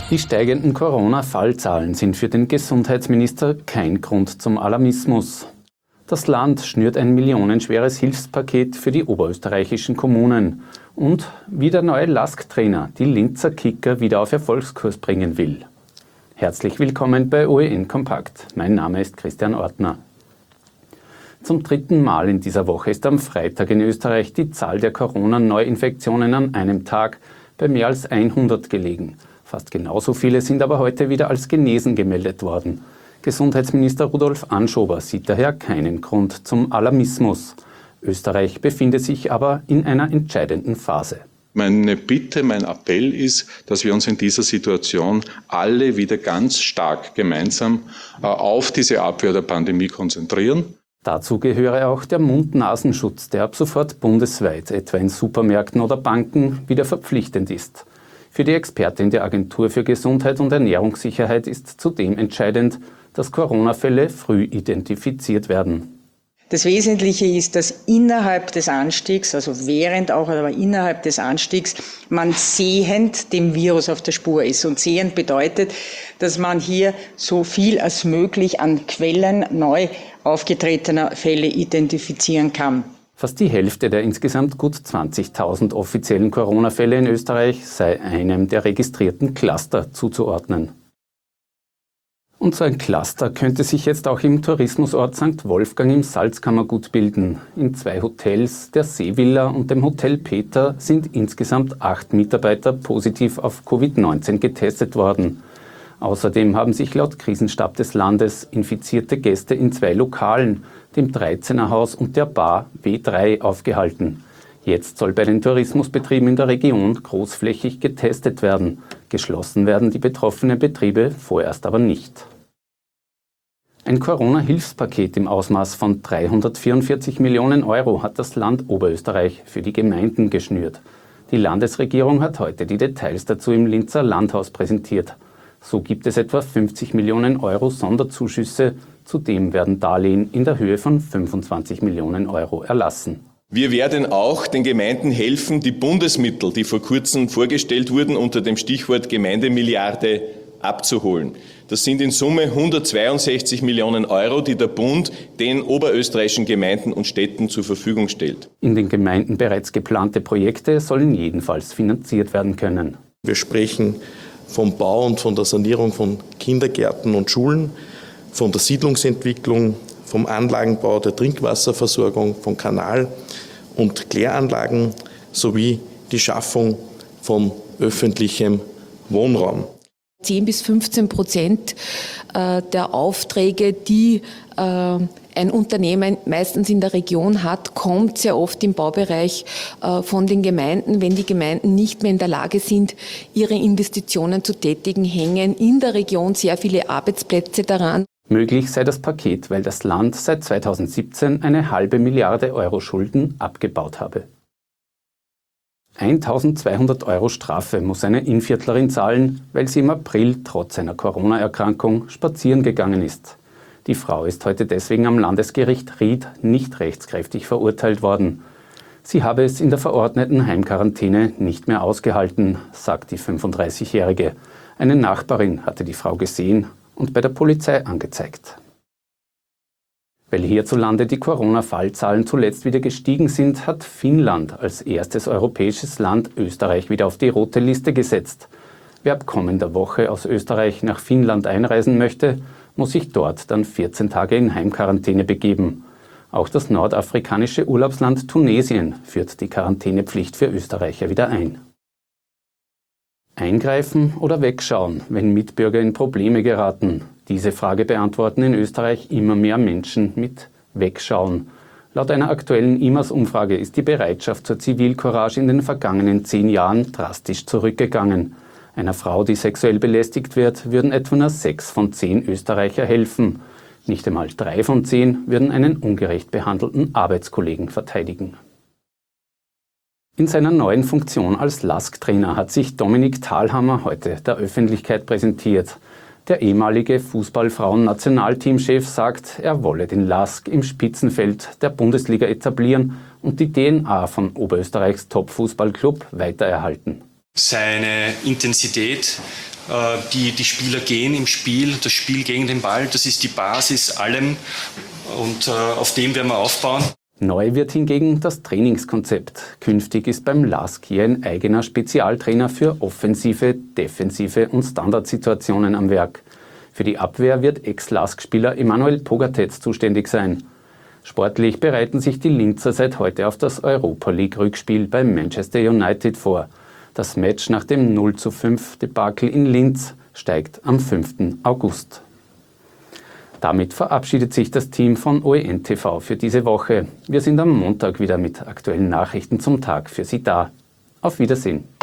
Die steigenden Corona-Fallzahlen sind für den Gesundheitsminister kein Grund zum Alarmismus. Das Land schnürt ein millionenschweres Hilfspaket für die oberösterreichischen Kommunen und wie der neue LASK-Trainer die Linzer Kicker wieder auf Erfolgskurs bringen will. Herzlich willkommen bei OEN Kompakt. Mein Name ist Christian Ortner. Zum dritten Mal in dieser Woche ist am Freitag in Österreich die Zahl der Corona-Neuinfektionen an einem Tag bei mehr als 100 gelegen. Fast genauso viele sind aber heute wieder als genesen gemeldet worden. Gesundheitsminister Rudolf Anschober sieht daher keinen Grund zum Alarmismus. Österreich befindet sich aber in einer entscheidenden Phase. Meine Bitte, mein Appell ist, dass wir uns in dieser Situation alle wieder ganz stark gemeinsam auf diese Abwehr der Pandemie konzentrieren. Dazu gehöre auch der Mund-Nasenschutz, der ab sofort bundesweit, etwa in Supermärkten oder Banken, wieder verpflichtend ist. Für die Expertin der Agentur für Gesundheit und Ernährungssicherheit ist zudem entscheidend, dass Corona-Fälle früh identifiziert werden. Das Wesentliche ist, dass innerhalb des Anstiegs, also während auch, aber innerhalb des Anstiegs, man sehend dem Virus auf der Spur ist. Und sehend bedeutet, dass man hier so viel als möglich an Quellen neu aufgetretener Fälle identifizieren kann. Fast die Hälfte der insgesamt gut 20.000 offiziellen Corona-Fälle in Österreich sei einem der registrierten Cluster zuzuordnen. Und so ein Cluster könnte sich jetzt auch im Tourismusort St. Wolfgang im Salzkammergut bilden. In 2 Hotels, der Seevilla und dem Hotel Peter, sind insgesamt 8 Mitarbeiter positiv auf Covid-19 getestet worden. Außerdem haben sich laut Krisenstab des Landes infizierte Gäste in 2 Lokalen, dem 13er Haus und der Bar W3, aufgehalten. Jetzt soll bei den Tourismusbetrieben in der Region großflächig getestet werden. Geschlossen werden die betroffenen Betriebe vorerst aber nicht. Ein Corona-Hilfspaket im Ausmaß von 344 Millionen Euro hat das Land Oberösterreich für die Gemeinden geschnürt. Die Landesregierung hat heute die Details dazu im Linzer Landhaus präsentiert. So gibt es etwa 50 Millionen Euro Sonderzuschüsse. Zudem werden Darlehen in der Höhe von 25 Millionen Euro erlassen. Wir werden auch den Gemeinden helfen, die Bundesmittel, die vor kurzem vorgestellt wurden, unter dem Stichwort Gemeindemilliarde abzuholen. Das sind in Summe 162 Millionen Euro, die der Bund den oberösterreichischen Gemeinden und Städten zur Verfügung stellt. In den Gemeinden bereits geplante Projekte sollen jedenfalls finanziert werden können. Wir sprechen vom Bau und von der Sanierung von Kindergärten und Schulen, von der Siedlungsentwicklung, vom Anlagenbau der Trinkwasserversorgung, von Kanal- und Kläranlagen sowie die Schaffung von öffentlichem Wohnraum. 10-15% der Aufträge, die ein Unternehmen meistens in der Region hat, kommt sehr oft im Baubereich von den Gemeinden. Wenn die Gemeinden nicht mehr in der Lage sind, ihre Investitionen zu tätigen, hängen in der Region sehr viele Arbeitsplätze daran. Möglich sei das Paket, weil das Land seit 2017 eine halbe Milliarde Euro Schulden abgebaut habe. 1.200 Euro Strafe muss eine Innviertlerin zahlen, weil sie im April trotz einer Corona-Erkrankung spazieren gegangen ist. Die Frau ist heute deswegen am Landesgericht Ried nicht rechtskräftig verurteilt worden. Sie habe es in der verordneten Heimquarantäne nicht mehr ausgehalten, sagt die 35-Jährige. Eine Nachbarin hatte die Frau gesehen und bei der Polizei angezeigt. Weil hierzulande die Corona-Fallzahlen zuletzt wieder gestiegen sind, hat Finnland als erstes europäisches Land Österreich wieder auf die rote Liste gesetzt. Wer ab kommender Woche aus Österreich nach Finnland einreisen möchte, muss sich dort dann 14 Tage in Heimquarantäne begeben. Auch das nordafrikanische Urlaubsland Tunesien führt die Quarantänepflicht für Österreicher wieder ein. Eingreifen oder wegschauen, wenn Mitbürger in Probleme geraten? Diese Frage beantworten in Österreich immer mehr Menschen mit Wegschauen. Laut einer aktuellen IMAS-Umfrage ist die Bereitschaft zur Zivilcourage in den vergangenen 10 Jahren drastisch zurückgegangen. Einer Frau, die sexuell belästigt wird, würden etwa nur 6 von 10 Österreicher helfen. Nicht einmal 3 von 10 würden einen ungerecht behandelten Arbeitskollegen verteidigen. In seiner neuen Funktion als LASK-Trainer hat sich Dominik Thalhammer heute der Öffentlichkeit präsentiert. Der ehemalige Fußballfrauen-Nationalteamchef sagt, er wolle den LASK im Spitzenfeld der Bundesliga etablieren und die DNA von Oberösterreichs Top-Fußballclub weitererhalten. Seine Intensität Die Spieler gehen im Spiel, das Spiel gegen den Ball, das ist die Basis allem und auf dem werden wir aufbauen. Neu wird hingegen das Trainingskonzept. Künftig ist beim LASK hier ein eigener Spezialtrainer für offensive, defensive und Standardsituationen am Werk. Für die Abwehr wird Ex-LASK-Spieler Emanuel Pogatetz zuständig sein. Sportlich bereiten sich die Linzer seit heute auf das Europa-League-Rückspiel bei Manchester United vor. Das Match nach dem 0:5-Debakel in Linz steigt am 5. August. Damit verabschiedet sich das Team von OEN TV für diese Woche. Wir sind am Montag wieder mit aktuellen Nachrichten zum Tag für Sie da. Auf Wiedersehen.